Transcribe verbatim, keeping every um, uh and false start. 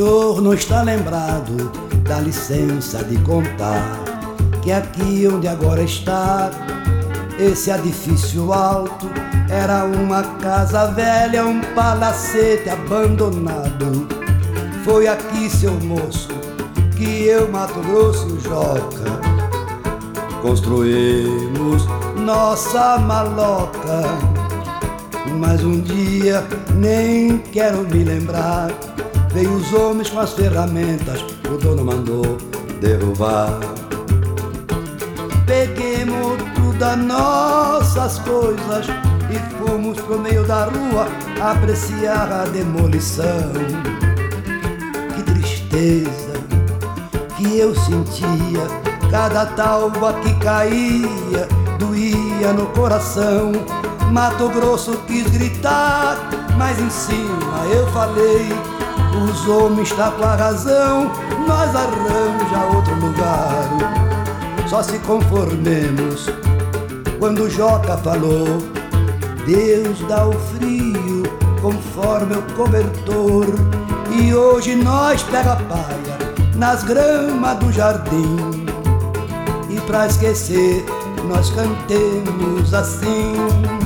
senhor não está lembrado, dá licença de contar que aqui onde agora está esse edifício alto era uma casa velha, um palacete abandonado. Foi aqui, seu moço, que eu, Mato Grosso, Joca, construímos nossa maloca. Mas um dia, nem quero me lembrar, veio os homens com as ferramentas, o dono mandou derrubar. Peguemos tudo as nossas coisas e fomos pro meio da rua apreciar a demolição. Que tristeza que eu sentia, cada talva que caía doía no coração. Mato Grosso quis gritar, mas em cima eu falei: os homens estão com a razão, nós arranja outro lugar. Só se conformemos quando o Joca falou: Deus dá o frio conforme o cobertor. E hoje nós pega a palha nas gramas do jardim, e pra esquecer nós cantemos assim: